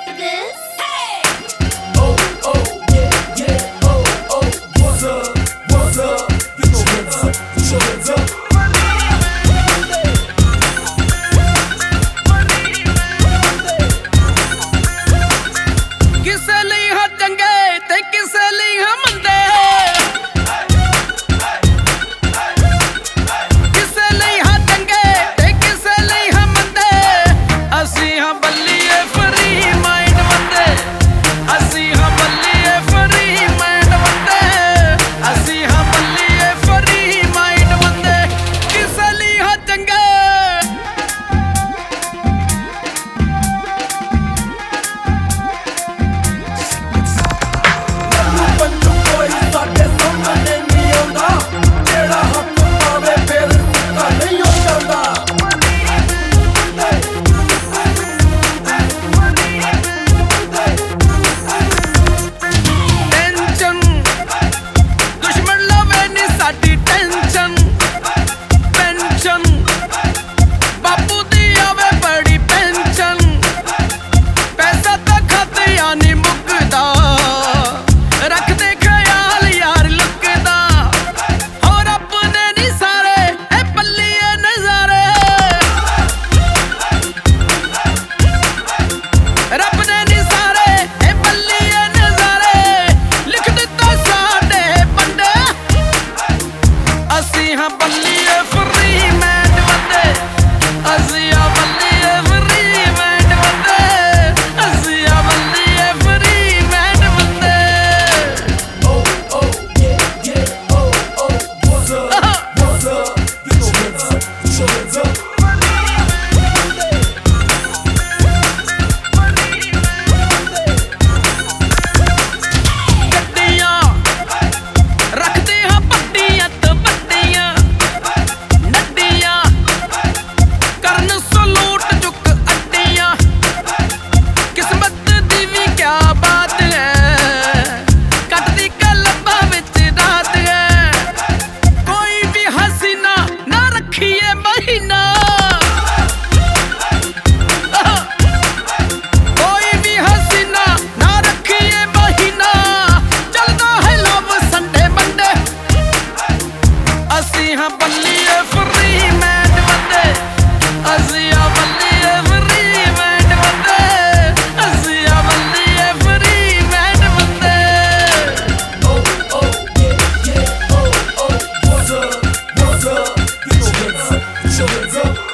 like this. Oh, oh, yeah, yeah, oh, oh, what's up, what's up? Get your hands up, get your hands up. ਕਿਸੇ ਲਈ ਹਾਂ ਚੰਗੇ ਤੇ ਕਿਸੇ ਲਈ ਹਾਂ ਮੰਦੇ, ਕਿਸੇ ਲਈ ਹਾਂ ਚੰਗੇ ਤੇ ਕਿਸੇ ਲਈ ਹਾਂ ਮੰਦੇ। ਅਸੀਂ ਹਾਂ ਬੱਲੀਏ ਫਰੀ ਮਾਈਂਡ ਬੰਦੇ, ਅਸੀਂ ਹਾਂ ਬੱਲੀਏ ਫਰੀ ਮਾਈਂਡ ਬੰਦੇ, ਅਸੀਂ ਹਾਂ ਬੱਲੀਏ ਫਰੀ ਮਾਈਂਡ ਬੰਦੇ। ਕਿਸੇ ਲਈ ਹਾਂ ਚੰਗੇ ਸਾਡੇ ਸਾਹਮਣੇ ਨਹੀਂ ਆਉਂਦਾ, ਜਿਹੜਾ ਹੱਥ ਪਾਵੇ ਫਿਰ ਸਿੱਧਾ ਨਹੀਂ ਹੋ ਜਾਂਦਾ। ਟੈਨਸ਼ਨ ਦੁਸ਼ਮਣ ਲਵੇ ਨੀ ਸਾਡੀ ਟੈਨਸ਼ਨ, ਪੈਨਸ਼ਨ ਬਾਪੂ ਦੀ ਆਵੇ ਬੜੀ ਪੈਨਸ਼ਨ। ਪੈਸਾ ਤਾਂ ਖਾਤਿਆਂ ਨੀ ਮੁੱਕਦਾ, ਰੱਖਦੇ ਖਿਆਲ ਯਾਰ ਲੁੱਕਦਾ। ਹੋ ਰੱਬ ਨੇ ਨੀ ਸਾਰੇ ਇਹ ਬੱਲੀਏ ਨਜ਼ਾਰੇ, ਰੱਬ ਨੇ ਨੀ ਸਾਰੇ ਇਹ ਬੱਲੀਏ ਨਜ਼ਾਰੇ। ਲਿਖ ਦਿੱਤਾ ਸਾਡੇ ਬੰਦੇ, ਅਸੀਂ ਹਾਂ ਬੱਲੀਏ ਫਰੀ ਮੈਂਡ ਬੰਦੇ, ਅਸੀਂ ਆ ਬੱਲੀਏ ਫਰੀ ਮੈਂਡ ਬੰਦੇ, ਅਸੀਂ ਆ ਬੱਲੀਏ ਫਰੀ ਮੈਂਡ ਬੰਦੇ। Oh, oh, yeah, yeah, oh, oh, what's up, what's up? Get your hands up, get your hands up. ਗੱਡੀਆਂ ਰੱਖਦੇ ਹਾਂ ਪੱਟੀਆਂ ਤੇ ਵੱਡੀਆਂ ਨੱਡੀਆਂ, ਕਰਨ ਸਲੂਟ ਚੁੱਕ ਅੱਡੀਆਂ। ਕਿਸਮਤ ਦੀ ਵੀ ਕਿਆ ਬਾਤ ਹੈ, ਕੱਟਦੀ ਕਲਬਾਂ ਵਿੱਚ ਰਾਤ ਹੈ। ਕੋਈ ਵੀ ਹਸੀਨਾ ਨਾ ਰੱਖੀਏ ਮਹੀਨਾ, ਕੋਈ ਵੀ ਹਸੀਨਾ ਨਾ ਰੱਖੀਏ ਮਹੀਨਾ। ਚੱਲਦਾ ਹੈ ਲਵ ਸੰਡੇ ਮੰਡੇ, ਅਸੀਂ ਹਾਂ ਬੱਲੀਏ ਫਰੀ ਮੈਂਡ ਬੰਦੇ, ਅਸੀਂ ਆ ਬੱਲੀਏ ਫਰੀ ਮੈਂਡ ਬੰਦੇ, ਅਸੀਂ ਆ ਬੱਲੀਏ ਫਰੀ ਮੈਂਡ ਬੰਦੇ। Oh, oh, yeah, yeah, oh, oh, what's up, what's up? Get your hands up, get your hands up.